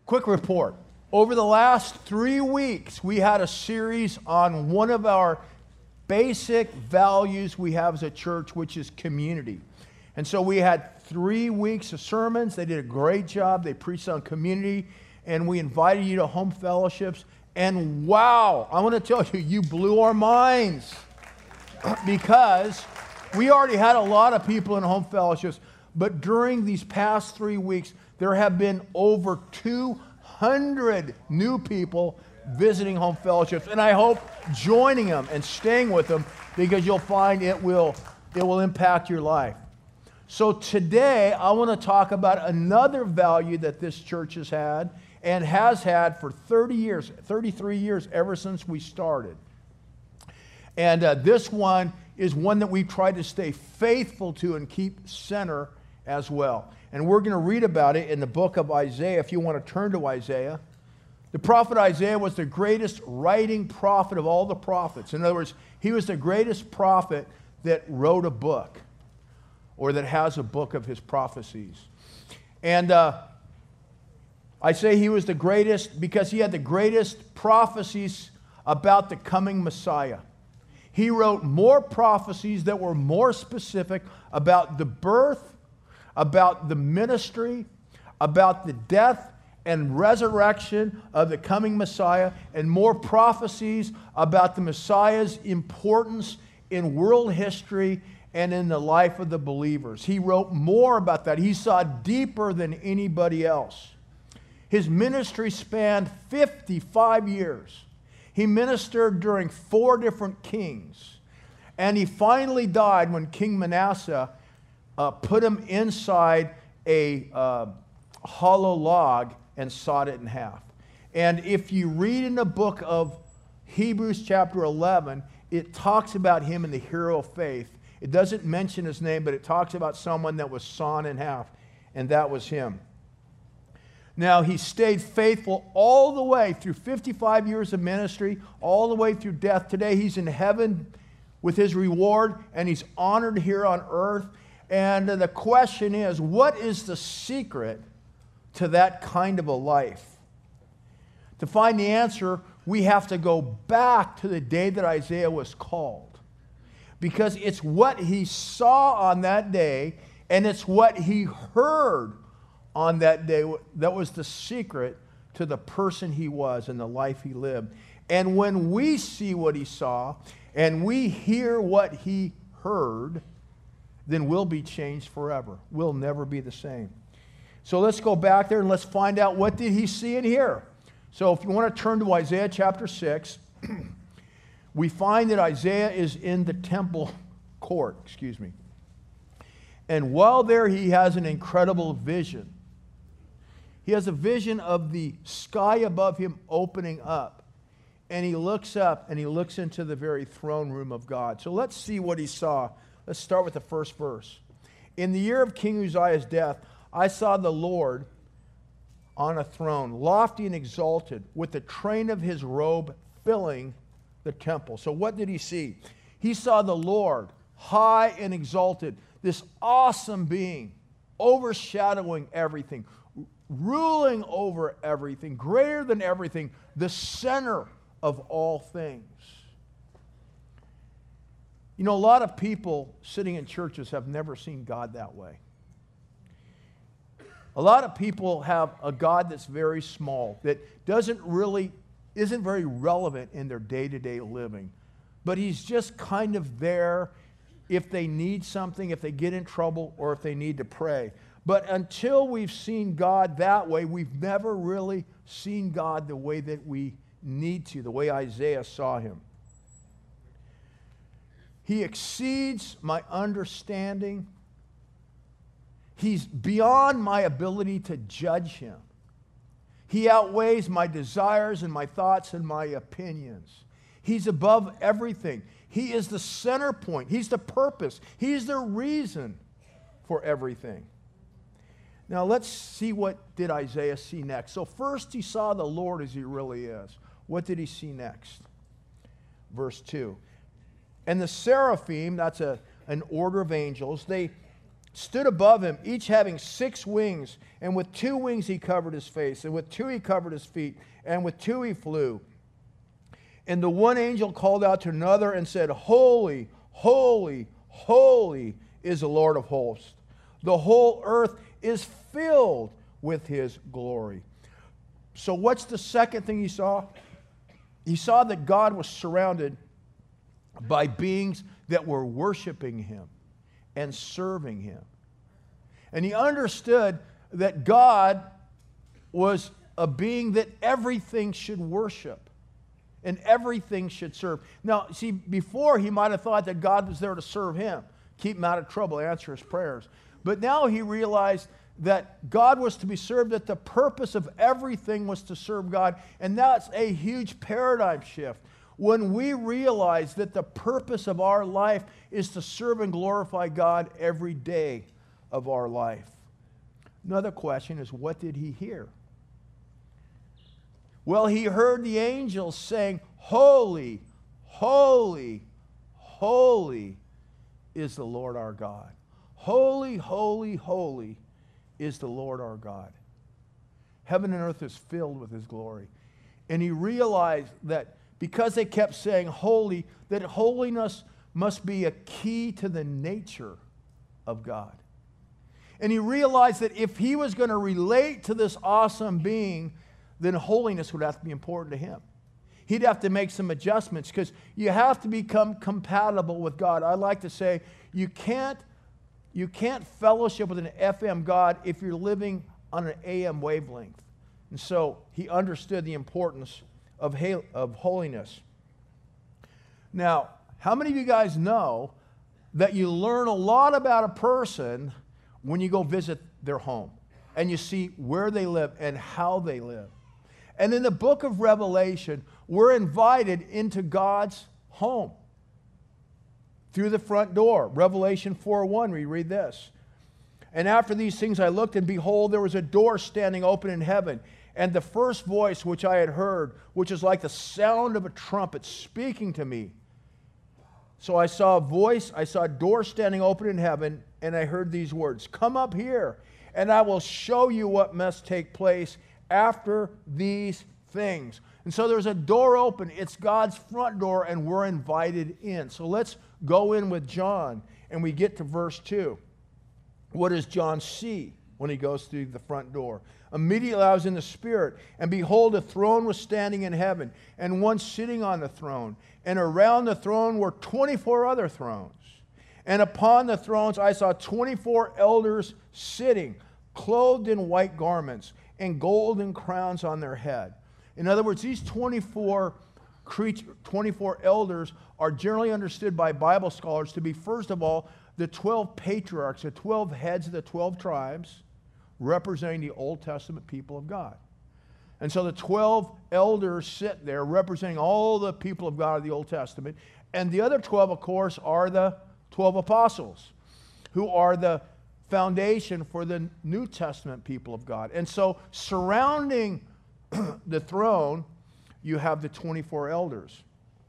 Quick report. Over the last 3 weeks, we had a series on one of our basic values we have as a church, which is community. And so we had 3 weeks of sermons. They did a great job. They preached on community, and we invited you to home fellowships. And wow, I want to tell you, you blew our minds because we already had a lot of people in home fellowships, but during these past 3 weeks, there have been over 200 new people visiting home fellowships, and I hope joining them and staying with them, because you'll find it will impact your life. So today, I want to talk about another value that this church has had and has had for 33 years, ever since we started. And this one is one that we try to stay faithful to and keep center as well. And we're going to read about it in the book of Isaiah, if you want to turn to Isaiah. The prophet Isaiah was the greatest writing prophet of all the prophets. In other words, he was the greatest prophet that wrote a book, or that has a book of his prophecies. And I say he was the greatest because he had the greatest prophecies about the coming Messiah. He wrote more prophecies that were more specific about the birth, about the ministry, about the death and resurrection of the coming Messiah, and more prophecies about the Messiah's importance in world history and in the life of the believers. He wrote more about that. He saw deeper than anybody else. His ministry spanned 55 years. He ministered during 4 different kings. And he finally died when King Manasseh put him inside a hollow log and sawed it in half. And if you read in the book of Hebrews chapter 11, it talks about him in the hero of faith. It doesn't mention his name, but it talks about someone that was sawn in half, and that was him. Now, he stayed faithful all the way through 55 years of ministry, all the way through death. Today, he's in heaven with his reward, and he's honored here on earth. And the question is, what is the secret to that kind of a life? To find the answer, we have to go back to the day that Isaiah was called, because it's what he saw on that day, and it's what he heard on that day that was the secret to the person he was and the life he lived. And when we see what he saw and we hear what he heard, then we'll be changed forever. We'll never be the same. So let's go back there and let's find out, what did he see and hear? So if you want to turn to Isaiah chapter 6, we find that Isaiah is in the temple court, And while there, he has an incredible vision. He has a vision of the sky above him opening up. And he looks up and he looks into the very throne room of God. So let's see what he saw. Let's start with the first verse. In the year of King Uzziah's death, I saw the Lord on a throne, lofty and exalted, with the train of his robe filling the temple. So what did he see? He saw the Lord high and exalted, this awesome being, overshadowing everything, ruling over everything, greater than everything, the center of all things. You know, a lot of people sitting in churches have never seen God that way. A lot of people have a God that's very small, that isn't very relevant in their day-to-day living. But he's just kind of there if they need something, if they get in trouble, or if they need to pray. But until we've seen God that way, we've never really seen God the way that we need to, the way Isaiah saw him. He exceeds my understanding. He's beyond my ability to judge him. He outweighs my desires and my thoughts and my opinions. He's above everything. He is the center point. He's the purpose. He's the reason for everything. Now let's see, what did Isaiah see next. So first he saw the Lord as he really is. What did he see next? Verse 2. And the seraphim, that's an order of angels, they stood above him, each having 6 wings, and with 2 wings he covered his face, and with 2 he covered his feet, and with 2 he flew. And the one angel called out to another and said, Holy, holy, holy is the Lord of hosts. The whole earth is filled with his glory. So what's the second thing he saw? He saw that God was surrounded by beings that were worshiping him and serving him. And he understood that God was a being that everything should worship and everything should serve. Now, see, before he might have thought that God was there to serve him, keep him out of trouble, answer his prayers. But now he realized that God was to be served, that the purpose of everything was to serve God. And that's a huge paradigm shift. When we realize that the purpose of our life is to serve and glorify God every day of our life. Another question is, what did he hear? Well, he heard the angels saying, Holy, holy, holy is the Lord our God. Holy, holy, holy is the Lord our God. Heaven and earth is filled with his glory. And he realized that because they kept saying holy, that holiness must be a key to the nature of God. And he realized that if he was going to relate to this awesome being, then holiness would have to be important to him. He'd have to make some adjustments because you have to become compatible with God. I like to say you can't fellowship with an FM God if you're living on an AM wavelength. And so he understood the importance of holiness. Now, how many of you guys know that you learn a lot about a person when you go visit their home and you see where they live and how they live? And in the book of Revelation, we're invited into God's home through the front door. Revelation 4:1, we read this. And after these things I looked, and behold, there was a door standing open in heaven. And the first voice which I had heard, which is like the sound of a trumpet speaking to me. So I saw a voice, I saw a door standing open in heaven, and I heard these words, Come up here, and I will show you what must take place after these things. And so there's a door open. It's God's front door, and we're invited in. So let's go in with John, and we get to verse 2. What does John see when he goes through the front door? Immediately I was in the Spirit, and behold, a throne was standing in heaven, and one sitting on the throne. And around the throne were 24 other thrones. And upon the thrones I saw 24 elders sitting, clothed in white garments, and golden crowns on their head. In other words, these 24 elders are generally understood by Bible scholars to be, first of all, the 12 patriarchs, the 12 heads of the 12 tribes, representing the Old Testament people of God. And so the 12 elders sit there representing all the people of God of the Old Testament. And the other 12, of course, are the 12 apostles, who are the foundation for the New Testament people of God. And so surrounding the throne, you have the 24 elders.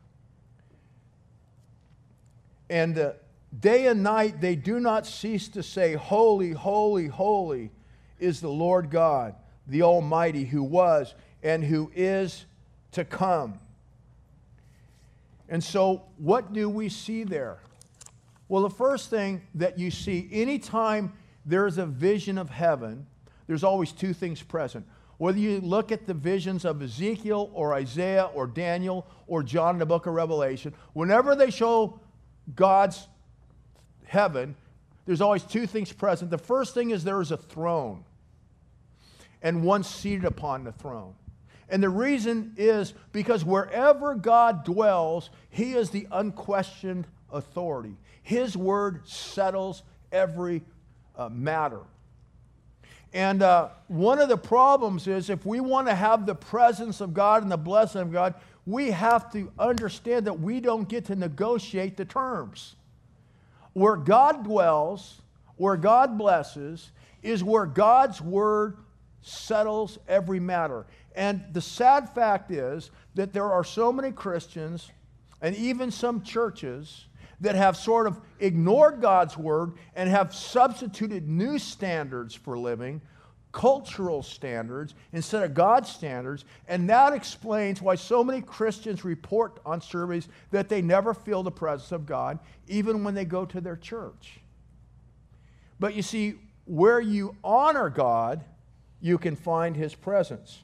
And day and night they do not cease to say, Holy, holy, holy is the Lord God, the Almighty, who was and who is to come. And so what do we see there? Well, the first thing that you see, anytime there's a vision of heaven, there's always 2 things present. Whether you look at the visions of Ezekiel or Isaiah or Daniel or John in the book of Revelation, whenever they show God's heaven, there's always 2 things present. The first thing is there is a throne and one seated upon the throne. And the reason is because wherever God dwells, he is the unquestioned authority. His word settles every matter. And one of the problems is if we want to have the presence of God and the blessing of God, we have to understand that we don't get to negotiate the terms. Where God dwells, where God blesses, is where God's word settles every matter. And the sad fact is that there are so many Christians and even some churches that have sort of ignored God's word and have substituted new standards for living, cultural standards, instead of God's standards. And that explains why so many Christians report on surveys that they never feel the presence of God, even when they go to their church. But you see, where you honor God, you can find his presence.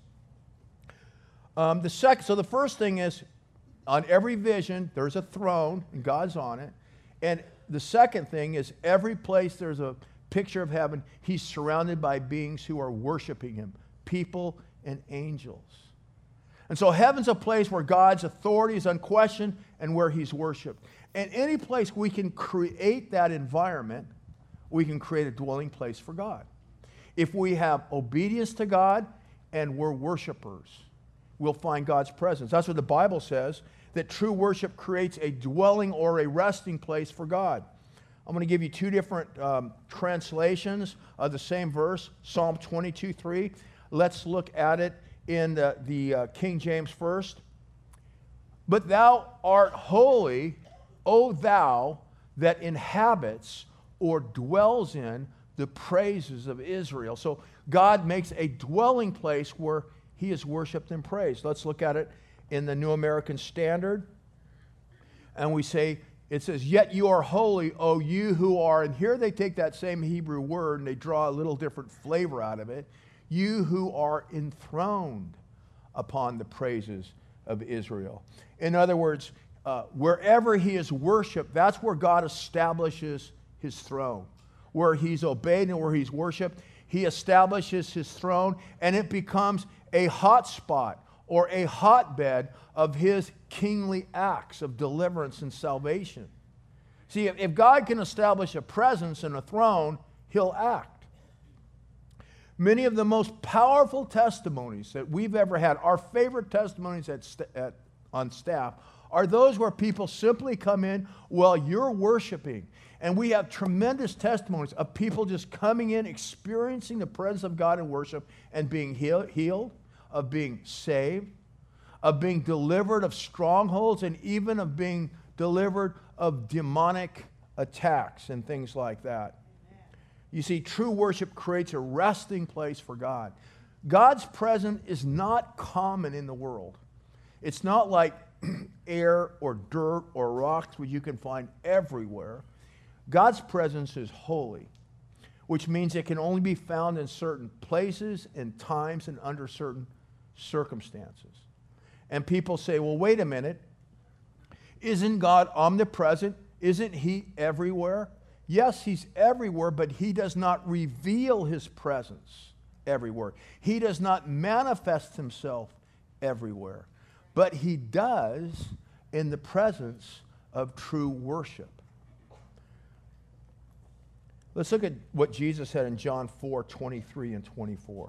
So the first thing is, on every vision, there's a throne, and God's on it. And the second thing is, every place there's a picture of heaven, he's surrounded by beings who are worshiping him, people and angels. And so heaven's a place where God's authority is unquestioned and where he's worshiped. And any place we can create that environment, we can create a dwelling place for God. If we have obedience to God and we're worshipers, we'll find God's presence. That's what the Bible says, that true worship creates a dwelling or a resting place for God. I'm going to give you two different translations of the same verse, Psalm 22:3. Let's look at it in the King James first. But thou art holy, O thou that inhabits or dwells in the praises of Israel. So God makes a dwelling place where he is worshiped and praised. Let's look at it in the New American Standard. And we say, it says, yet you are holy, O you who are, and here they take that same Hebrew word and they draw a little different flavor out of it, you who are enthroned upon the praises of Israel. In other words, wherever he is worshiped, that's where God establishes his throne. Where he's obeyed and where he's worshiped, he establishes his throne, and it becomes a hot spot or a hotbed of his kingly acts of deliverance and salvation. See, if God can establish a presence and a throne, he'll act. Many of the most powerful testimonies that we've ever had, our favorite testimonies on staff, are those where people simply come in while you're worshiping. And we have tremendous testimonies of people just coming in, experiencing the presence of God in worship and being healed, of being saved, of being delivered of strongholds, and even of being delivered of demonic attacks and things like that. You see, true worship creates a resting place for God. God's presence is not common in the world. It's not like air or dirt or rocks, which you can find everywhere. God's presence is holy, which means it can only be found in certain places and times and under certain circumstances. And people say, well, wait a minute. Isn't God omnipresent? Isn't he everywhere? Yes, he's everywhere, but he does not reveal his presence everywhere. He does not manifest himself everywhere. But he does in the presence of true worship. Let's look at what Jesus said in John 4:23 and 24.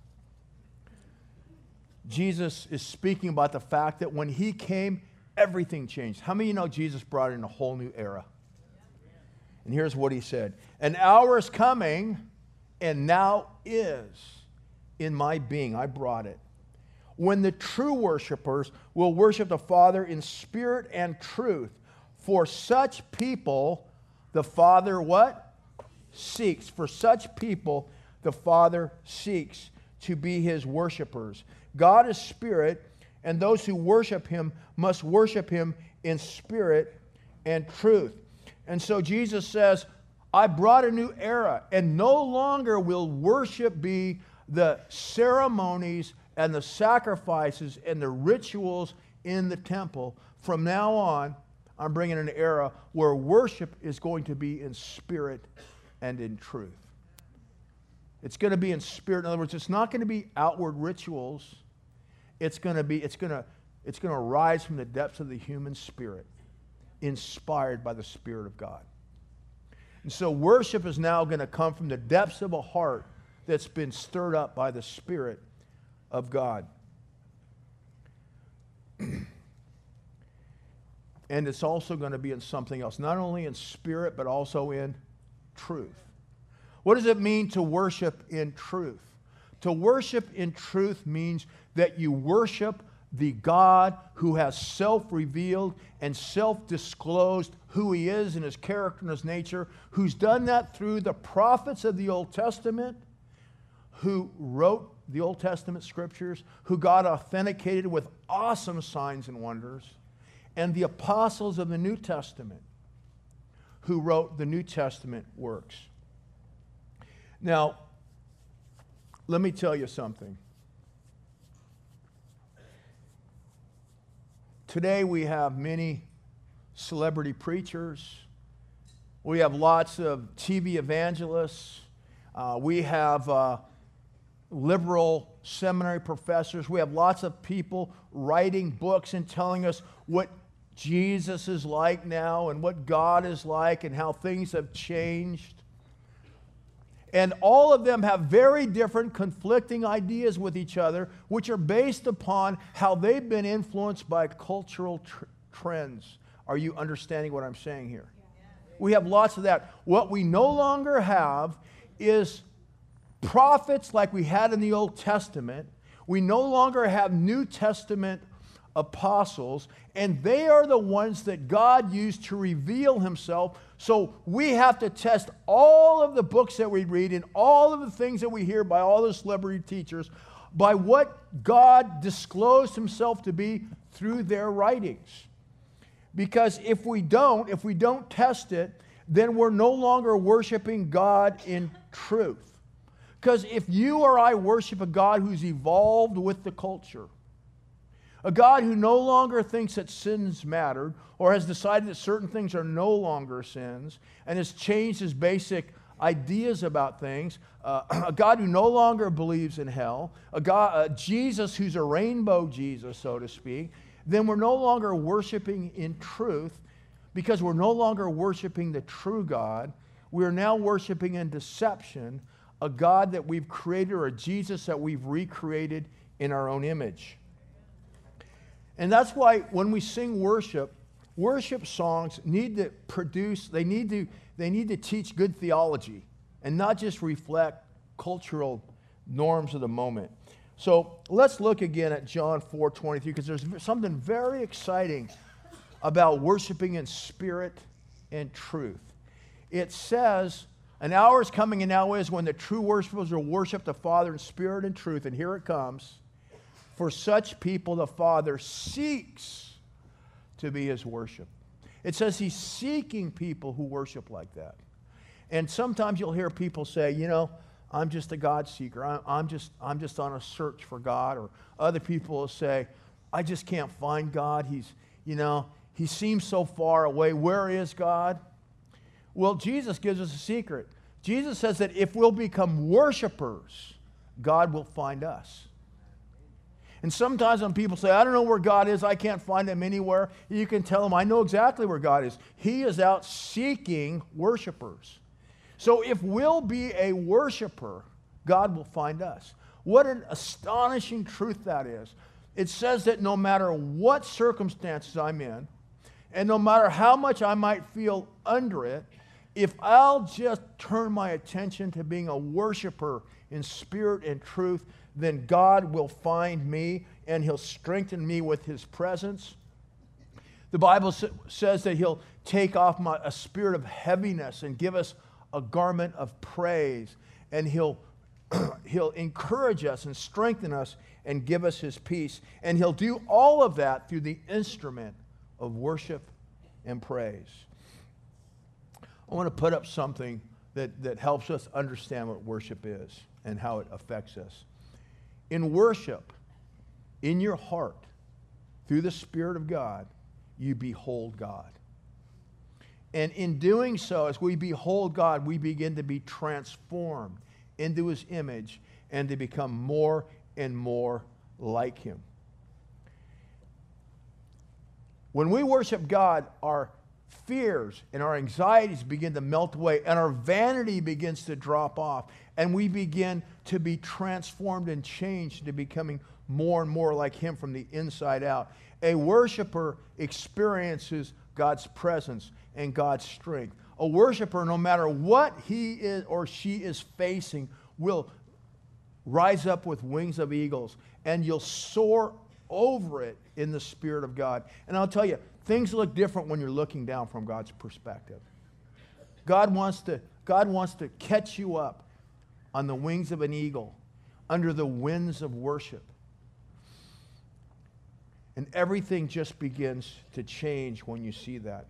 Jesus is speaking about the fact that when he came, everything changed. How many of you know Jesus brought in a whole new era? And here's what he said. An hour is coming, and now is in my being. I brought it. When the true worshipers will worship the Father in spirit and truth. For such people, the Father what? Seeks. For such people, the Father seeks to be his worshipers. God is spirit, and those who worship him must worship him in spirit and truth. And so Jesus says, I brought a new era, and no longer will worship be the ceremonies and the sacrifices and the rituals in the temple. From now on, I'm bringing an era where worship is going to be in spirit and in truth. It's going to be in spirit. In other words, it's not going to be outward rituals. It's going to rise from the depths of the human spirit, inspired by the Spirit of God. And so worship is now going to come from the depths of a heart that's been stirred up by the Spirit of God. And it's also going to be in something else, not only in spirit, but also in truth. What does it mean to worship in truth? To worship in truth means that you worship the God who has self-revealed and self-disclosed who he is in his character and his nature, who's done that through the prophets of the Old Testament, who wrote the Old Testament scriptures, who God authenticated with awesome signs and wonders, and the apostles of the New Testament, who wrote the New Testament works. Now, let me tell you something. Today we have many celebrity preachers. We have lots of TV evangelists. We have liberal seminary professors. We have lots of people writing books and telling us what Jesus is like now and what God is like and how things have changed. And all of them have very different conflicting ideas with each other, which are based upon how they've been influenced by cultural trends. Are you understanding what I'm saying here? We have lots of that. What we no longer have is prophets like we had in the Old Testament. We no longer have New Testament apostles, and they are the ones that God used to reveal himself. So we have to test all of the books that we read and all of the things that we hear by all the celebrity teachers by what God disclosed himself to be through their writings. Because if we don't test it, then we're no longer worshiping God in truth. Because if you or I worship a God who's evolved with the culture, a God who no longer thinks that sins mattered or has decided that certain things are no longer sins and has changed his basic ideas about things, a God who no longer believes in hell, Jesus who's a rainbow Jesus, so to speak, then we're no longer worshiping in truth because we're no longer worshiping the true God. We're now worshiping in deception a God that we've created or a Jesus that we've recreated in our own image. And that's why when we sing worship songs need to produce, they need to teach good theology and not just reflect cultural norms of the moment. So let's look again at John 4:23 because there's something very exciting about worshiping in spirit and truth. It says, an hour is coming and now is when the true worshipers will worship the Father in spirit and truth. And here it comes. For such people, the Father seeks to be his worship. It says he's seeking people who worship like that. And sometimes you'll hear people say, I'm just a God seeker. I'm just on a search for God. Or other people will say, I just can't find God. He seems so far away. Where is God? Well, Jesus gives us a secret. Jesus says that if we'll become worshipers, God will find us. And sometimes when people say, I don't know where God is, I can't find him anywhere, you can tell them, I know exactly where God is. He is out seeking worshipers. So if we'll be a worshiper, God will find us. What an astonishing truth that is. It says that no matter what circumstances I'm in, and no matter how much I might feel under it, if I'll just turn my attention to being a worshiper in spirit and truth, then God will find me and he'll strengthen me with his presence. The Bible says that he'll take off a spirit of heaviness and give us a garment of praise. And he'll encourage us and strengthen us and give us his peace. And he'll do all of that through the instrument of worship and praise. I want to put up something that helps us understand what worship is and how it affects us. In worship, in your heart, through the Spirit of God, you behold God. And in doing so, as we behold God, we begin to be transformed into his image and to become more and more like him. When we worship God, our fears and our anxieties begin to melt away and our vanity begins to drop off and we begin to be transformed and changed into becoming more and more like him from the inside out. A worshiper experiences God's presence and God's strength. A worshiper, no matter what he is or she is facing, will rise up with wings of eagles and you'll soar over it in the Spirit of God. And I'll tell you, things look different when you're looking down from God's perspective. God wants to catch you up on the wings of an eagle, under the winds of worship. And everything just begins to change when you see that.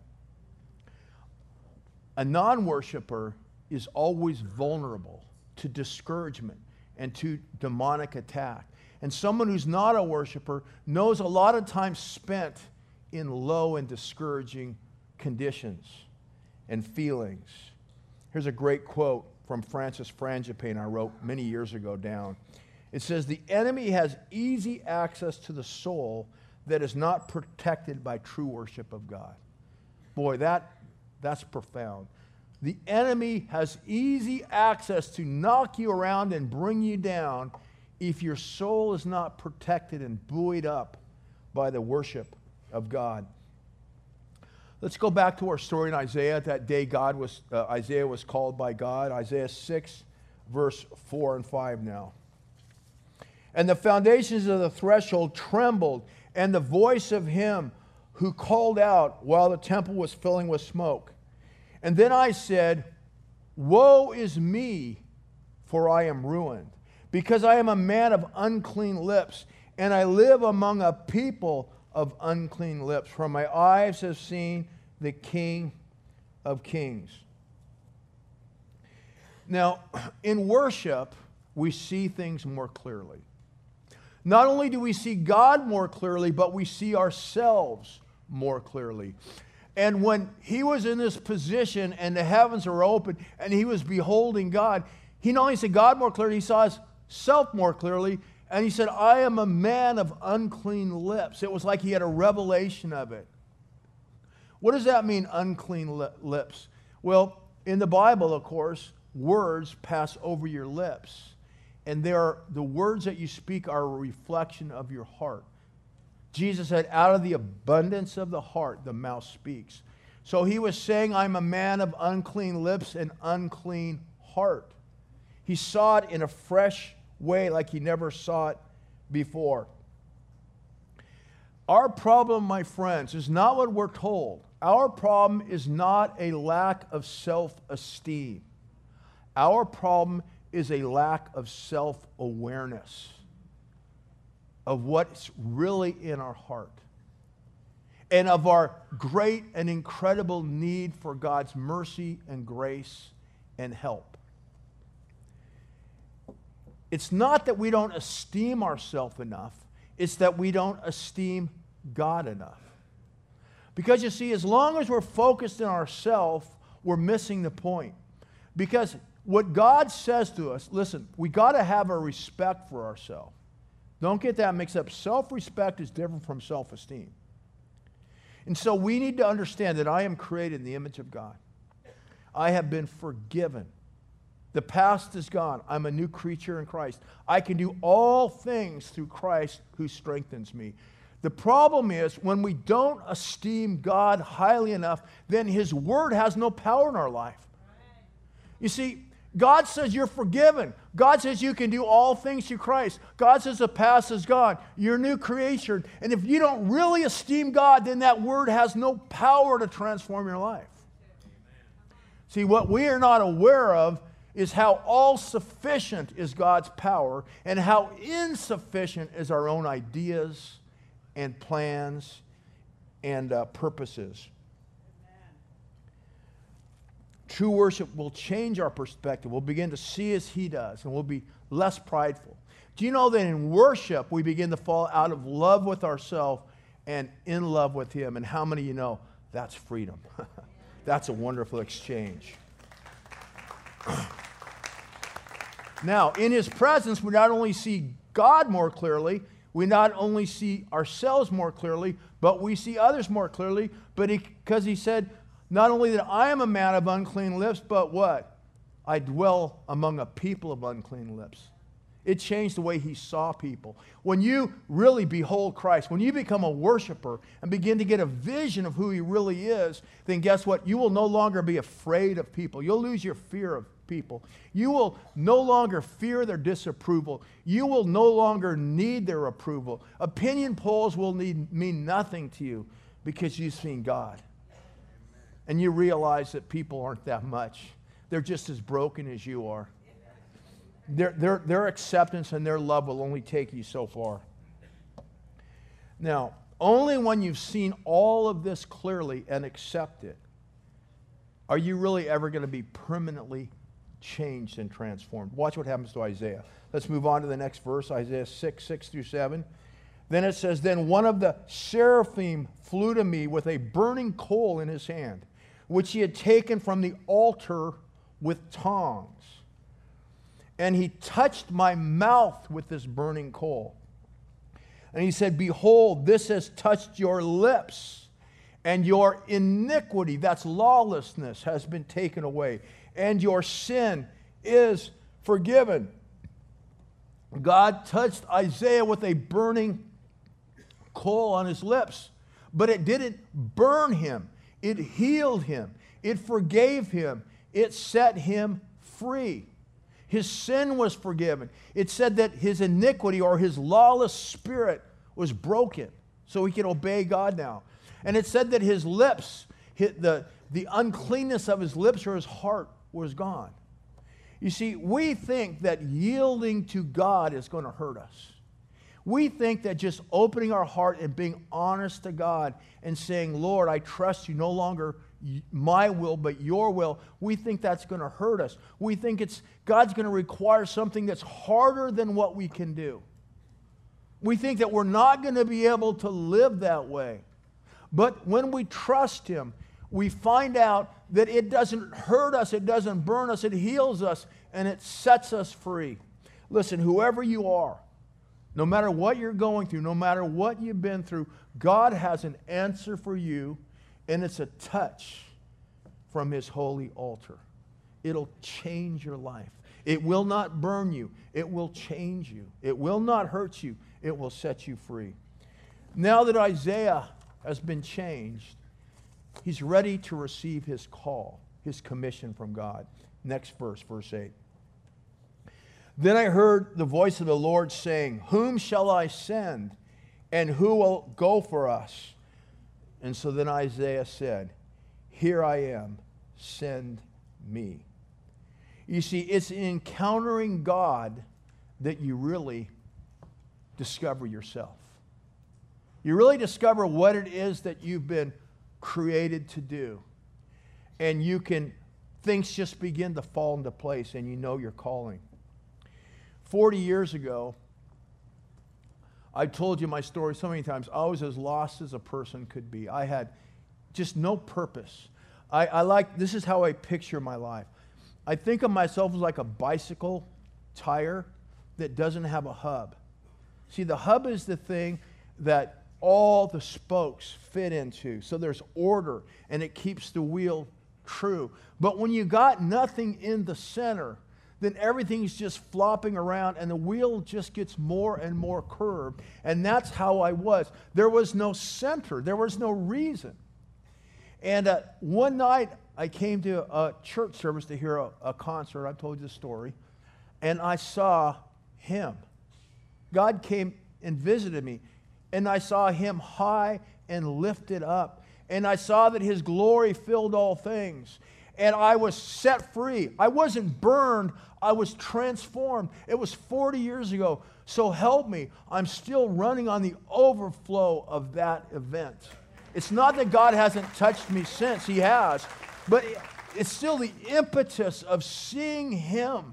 A non-worshiper is always vulnerable to discouragement and to demonic attack. And someone who's not a worshiper knows a lot of time spent in low and discouraging conditions and feelings. Here's a great quote from Francis Frangipane I wrote many years ago down. It says, "The enemy has easy access to the soul that is not protected by true worship of God." Boy, that's profound. The enemy has easy access to knock you around and bring you down if your soul is not protected and buoyed up by the worship of God. Let's go back to our story in Isaiah. That day Isaiah was called by God. Isaiah 6, verse 4 and 5 now. "And the foundations of the threshold trembled, and the voice of him who called out while the temple was filling with smoke. And then I said, Woe is me, for I am ruined, because I am a man of unclean lips, and I live among a people of unclean lips. For my eyes have seen the King of Kings." Now, in worship, we see things more clearly. Not only do we see God more clearly, but we see ourselves more clearly. And when he was in this position and the heavens were open and he was beholding God, he not only said God more clearly, he saw himself more clearly. And he said, "I am a man of unclean lips." It was like he had a revelation of it. What does that mean, unclean lips? Well, in the Bible, of course, words pass over your lips. And the words that you speak are a reflection of your heart. Jesus said, out of the abundance of the heart, the mouth speaks. So he was saying, I'm a man of unclean lips and unclean heart. He saw it in a fresh way like he never saw it before. Our problem, my friends, is not what we're told. Our problem is not a lack of self-esteem. Our problem is a lack of self-awareness of what's really in our heart and of our great and incredible need for God's mercy and grace and help. It's not that we don't esteem ourselves enough. It's that we don't esteem God enough. Because you see, as long as we're focused on ourselves, we're missing the point. Because what God says to us, listen, we got to have a respect for ourselves. Don't get that mixed up. Self-respect is different from self-esteem. And so we need to understand that I am created in the image of God. I have been forgiven. The past is gone. I'm a new creature in Christ. I can do all things through Christ who strengthens me. The problem is when we don't esteem God highly enough, then His Word has no power in our life. You see, God says you're forgiven. God says you can do all things through Christ. God says the past is gone. You're a new creation. And if you don't really esteem God, then that Word has no power to transform your life. See, what we are not aware of is how all-sufficient is God's power and how insufficient is our own ideas and plans and purposes. True worship will change our perspective. We'll begin to see as He does, and we'll be less prideful. Do you know that in worship, we begin to fall out of love with ourselves and in love with Him? And how many of you know that's freedom? That's a wonderful exchange. Now, in His presence, we not only see God more clearly, we not only see ourselves more clearly, but we see others more clearly. But because He said, not only that I am a man of unclean lips, but what? I dwell among a people of unclean lips. It changed the way He saw people. When you really behold Christ, when you become a worshiper and begin to get a vision of who He really is, then guess what? You will no longer be afraid of people. You'll lose your fear of people. You will no longer fear their disapproval. You will no longer need their approval. Opinion polls will mean nothing to you because you've seen God. And you realize that people aren't that much. They're just as broken as you are. Their acceptance and their love will only take you so far. Now, only when you've seen all of this clearly and accept it, are you really ever going to be permanently changed and transformed. Watch what happens to Isaiah. Let's move on to the next verse, Isaiah 6:6-7. Then it says, then one of the seraphim flew to me with a burning coal in his hand, which he had taken from the altar with tongs. And he touched my mouth with this burning coal. And he said, behold, this has touched your lips, and your iniquity, that's lawlessness, has been taken away, and your sin is forgiven. God touched Isaiah with a burning coal on his lips, but it didn't burn him. It healed him. It forgave him. It set him free. His sin was forgiven. It said that his iniquity or his lawless spirit was broken, so he could obey God now. And it said that his lips, the uncleanness of his lips or his heart was gone. You see, we think that yielding to God is going to hurt us. We think that just opening our heart and being honest to God and saying, Lord, I trust you, no longer my will, but your will, we think that's going to hurt us. We think God's going to require something that's harder than what we can do. We think that we're not going to be able to live that way. But when we trust him, we find out that it doesn't hurt us, it doesn't burn us, it heals us, and it sets us free. Listen, whoever you are, no matter what you're going through, no matter what you've been through, God has an answer for you, and it's a touch from his holy altar. It'll change your life. It will not burn you. It will change you. It will not hurt you. It will set you free. Now that Isaiah has been changed, he's ready to receive his call, his commission from God. Next verse, verse 8. Then I heard the voice of the Lord saying, whom shall I send, and who will go for us? And so then Isaiah said, here I am, send me. You see, it's in encountering God that you really discover yourself. You really discover what it is that you've been created to do. And things just begin to fall into place, and you know your calling. 40 years ago, I told you my story so many times. I was as lost as a person could be. I had just no purpose. This is how I picture my life. I think of myself as like a bicycle tire that doesn't have a hub. See, the hub is the thing that all the spokes fit into. So there's order, and it keeps the wheel true. But when you got nothing in the center, then everything's just flopping around, and the wheel just gets more and more curved. And that's how I was. There was no center. There was no reason. And one night, I came to a church service to hear a concert. I've told you the story. And I saw him. God came and visited me. And I saw him high and lifted up. And I saw that his glory filled all things. And I was set free. I wasn't burned. I was transformed. It was 40 years ago. So help me. I'm still running on the overflow of that event. It's not that God hasn't touched me since. He has. But it's still the impetus of seeing him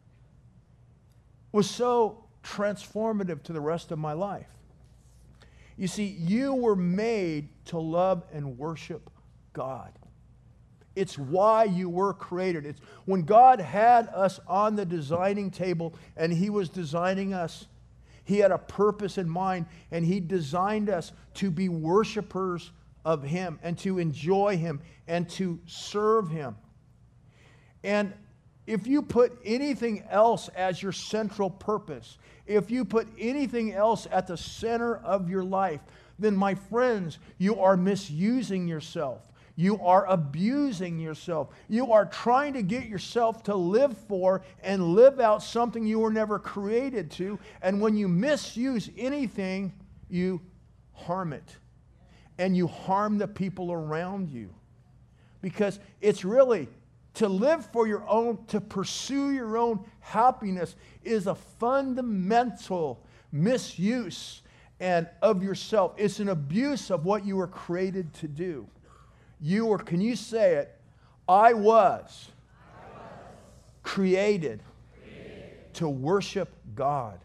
was so transformative to the rest of my life. You see, you were made to love and worship God. It's why you were created. It's when God had us on the designing table and he was designing us, he had a purpose in mind, and he designed us to be worshipers of him and to enjoy him and to serve him. And if you put anything else as your central purpose, if you put anything else at the center of your life, then my friends, you are misusing yourself. You are abusing yourself. You are trying to get yourself to live for and live out something you were never created to. And when you misuse anything, you harm it. And you harm the people around you. Because it's really to live for your own, to pursue your own happiness is a fundamental misuse and of yourself. It's an abuse of what you were created to do. You were, can you say it? I was created to worship God.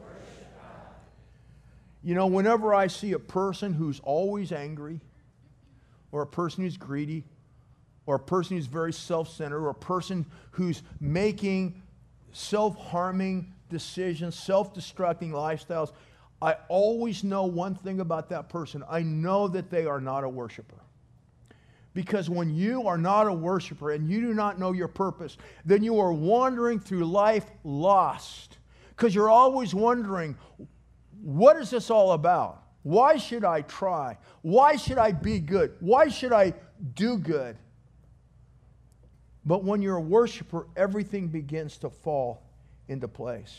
You know, whenever I see a person who's always angry, or a person who's greedy, or a person who's very self-centered, or a person who's making self-harming decisions, self-destructing lifestyles, I always know one thing about that person. I know that they are not a worshiper. Because when you are not a worshiper and you do not know your purpose, then you are wandering through life lost. Because you're always wondering, what is this all about? Why should I try? Why should I be good? Why should I do good? But when you're a worshiper, everything begins to fall into place.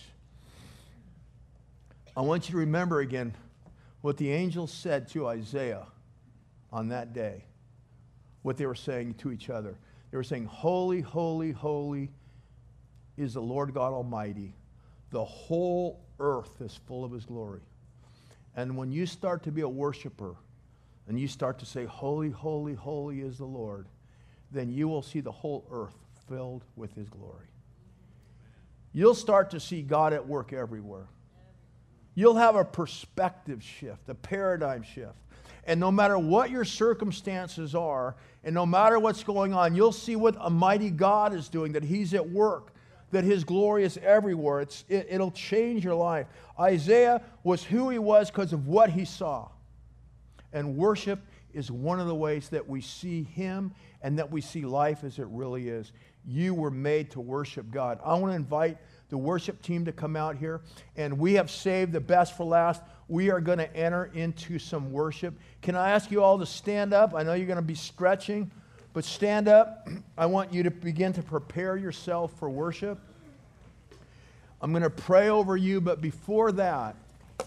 I want you to remember again what the angels said to Isaiah on that day. What they were saying to each other. They were saying, holy, holy, holy is the Lord God Almighty. The whole earth is full of his glory. And when you start to be a worshiper and you start to say, holy, holy, holy is the Lord, then you will see the whole earth filled with his glory. You'll start to see God at work everywhere. You'll have a perspective shift, a paradigm shift. And no matter what your circumstances are, and no matter what's going on, you'll see what a mighty God is doing, that he's at work, that his glory is everywhere. It'll change your life. Isaiah was who he was because of what he saw. And worship is one of the ways that we see him and that we see life as it really is. You were made to worship God. I want to invite the worship team to come out here, and we have saved the best for last. We are going to enter into some worship. Can I ask you all to stand up? I know you're going to be stretching, but stand up. I want you to begin to prepare yourself for worship. I'm going to pray over you, but before that,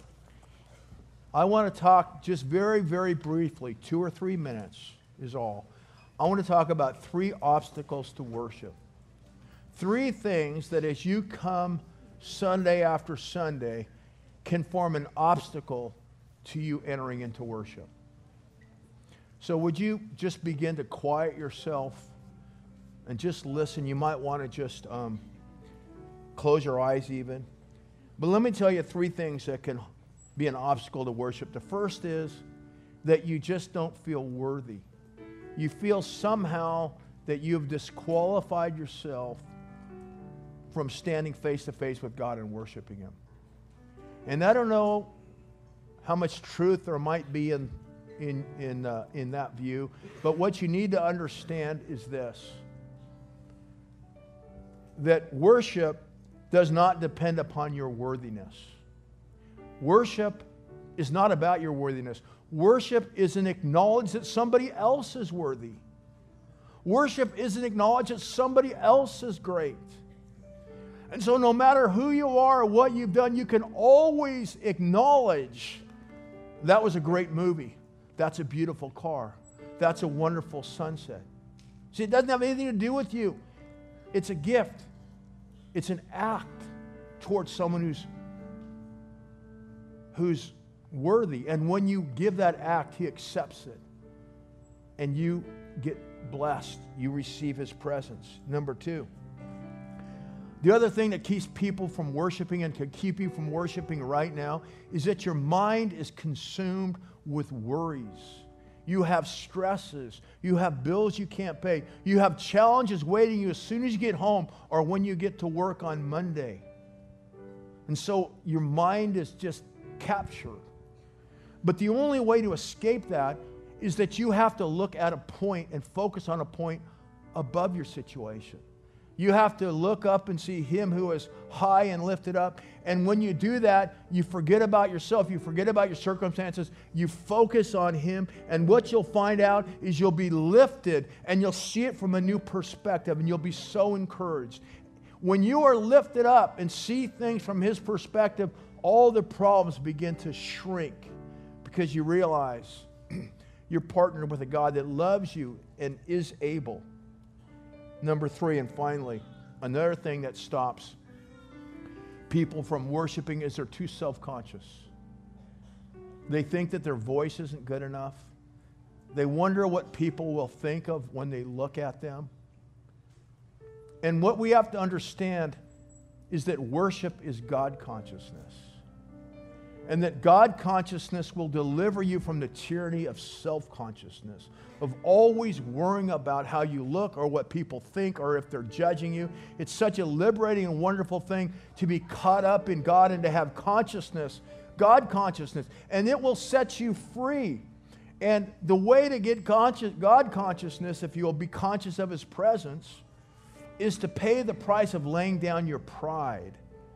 I want to talk just very, very briefly, 2 or 3 minutes is all. I want to talk about 3 obstacles to worship. 3 things that as you come Sunday after Sunday can form an obstacle to you entering into worship. So would you just begin to quiet yourself and just listen? You might want to just close your eyes even. But let me tell you 3 things that can be an obstacle to worship. The first is that you just don't feel worthy. You feel somehow that you've disqualified yourself from standing face to face with God and worshiping him. And I don't know how much truth there might be in that view, but what you need to understand is this: that worship does not depend upon your worthiness. Worship is not about your worthiness. Worship is an acknowledge that somebody else is worthy. Worship is an acknowledge that somebody else is great. And so no matter who you are or what you've done, you can always acknowledge that was a great movie. That's a beautiful car. That's a wonderful sunset. See, it doesn't have anything to do with you. It's a gift. It's an act towards someone who's worthy. And when you give that act, he accepts it. And you get blessed. You receive his presence. Number 2. The other thing that keeps people from worshiping and can keep you from worshiping right now is that your mind is consumed with worries. You have stresses. You have bills you can't pay. You have challenges waiting you as soon as you get home or when you get to work on Monday. And so your mind is just captured. But the only way to escape that is that you have to look at a point and focus on a point above your situation. You have to look up and see Him who is high and lifted up. And when you do that, you forget about yourself. You forget about your circumstances. You focus on Him. And what you'll find out is you'll be lifted and you'll see it from a new perspective and you'll be so encouraged. When you are lifted up and see things from His perspective, all the problems begin to shrink because you realize you're partnered with a God that loves you and is able. Number 3, and finally, another thing that stops people from worshiping is they're too self-conscious. They think that their voice isn't good enough. They wonder what people will think of when they look at them. And what we have to understand is that worship is God consciousness. And that God consciousness will deliver you from the tyranny of self-consciousness, of always worrying about how you look or what people think or if they're judging you. It's such a liberating and wonderful thing to be caught up in God and to have consciousness, God consciousness, and it will set you free. And the way to get God consciousness, if you'll be conscious of His presence, is to pay the price of laying down your pride.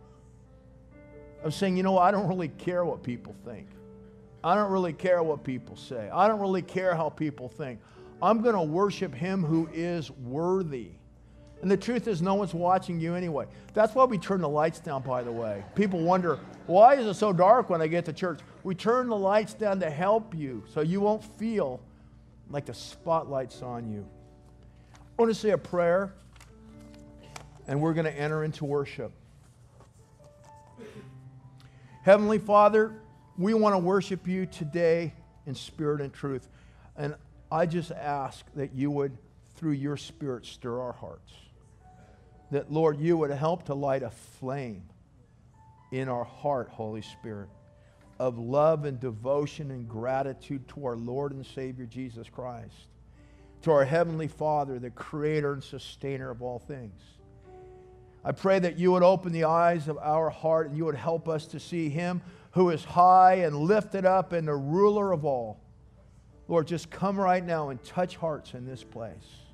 Of saying, you know, I don't really care what people think. I don't really care what people say. I don't really care how people think. I'm going to worship Him who is worthy. And the truth is, no one's watching you anyway. That's why we turn the lights down, by the way. People wonder, why is it so dark when I get to church? We turn the lights down to help you so you won't feel like the spotlight's on you. I want to say a prayer, and we're going to enter into worship. Heavenly Father, we want to worship You today in spirit and truth. And I just ask that You would, through Your Spirit, stir our hearts. That, Lord, You would help to light a flame in our heart, Holy Spirit, of love and devotion and gratitude to our Lord and Savior Jesus Christ, to our Heavenly Father, the Creator and Sustainer of all things. I pray that You would open the eyes of our heart and You would help us to see Him who is high and lifted up and the ruler of all. Lord, just come right now and touch hearts in this place.